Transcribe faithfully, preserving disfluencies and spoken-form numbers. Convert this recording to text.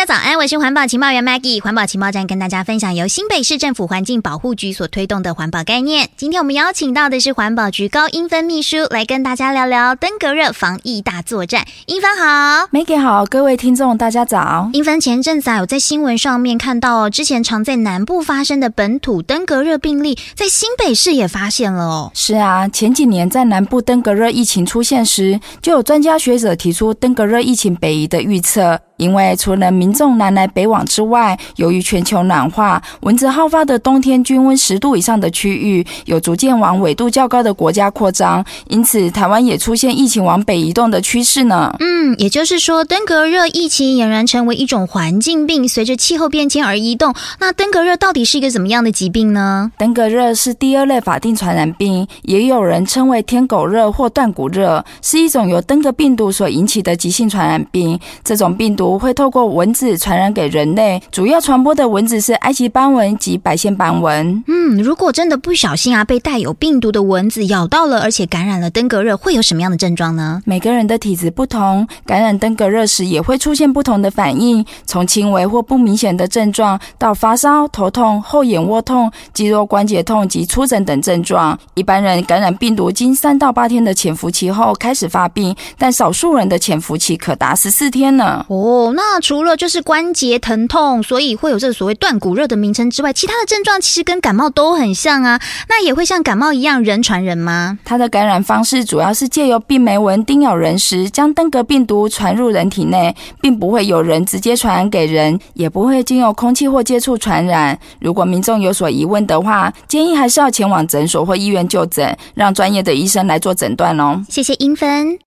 早安，我是环保情报员 Maggie。环保情报站跟大家分享由新北市政府环境保护局所推动的环保概念。今天我们邀请到的是环保局高英芬秘书来跟大家聊聊登革热防疫大作战。英芬好。 Maggie 好，各位听众大家早。 英芬前阵子啊有在新闻上面看到、哦、之前常在南部发生的本土登革热病例在新北市也发现了哦。 是啊，前几年在南部登革热疫情出现时，就有专家学者提出登革热疫情北移的预测。因为除了民众南来北往之外，由于全球暖化，蚊子好发的冬天均温十度以上的区域有逐渐往纬度较高的国家扩张，因此台湾也出现疫情往北移动的趋势呢。 嗯，也就是说登革热疫情俨然成为一种环境病，随着气候变迁而移动。那登革热到底是一个怎么样的疾病呢？ 登革热是第二类法定传染病，也有人称为天狗热或断骨热，是一种由登革病毒所引起的急性传染病。这种病毒会透过蚊子传染给人类，主要传播的蚊子是埃及斑蚊及白线斑蚊。 嗯，如果真的不小心啊被带有病毒的蚊子咬到了，而且感染了登革热，会有什么样的症状呢？ 每个人的体质不同，感染登革热时也会出现不同的反应，从轻微或不明显的症状到发烧、头痛、后眼窝痛、肌肉关节痛及出疹等症状。一般人感染病毒经三到八天的潜伏期后开始发病，但少数人的潜伏期可达十四天呢。 哦，那除了就是关节疼痛，所以会有这个所谓断骨热的名称之外，其他的症状其实跟感冒都很像啊。那也会像感冒一样人传人吗？ 它的感染方式主要是借由病媒蚊叮咬人时，将登革病毒传入人体内，并不会有人直接传染给人，也不会经由空气或接触传染。如果民众有所疑问的话，建议还是要前往诊所或医院就诊，让专业的医生来做诊断哦。 谢谢英芬。